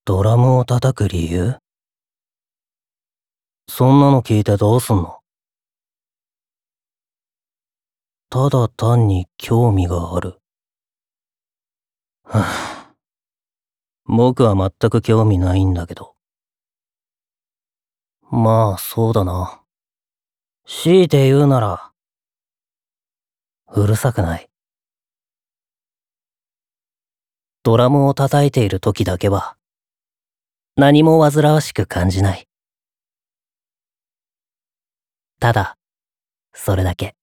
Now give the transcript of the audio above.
ドラムを叩く理由？そんなの聞いてどうすんの？ただ単に興味がある。はぁ。僕は全く興味ないんだけど。まあそうだな。強いて言うなら、うるさくない。ドラムを叩いている時だけは、何も煩わしく感じない。ただ、それだけ。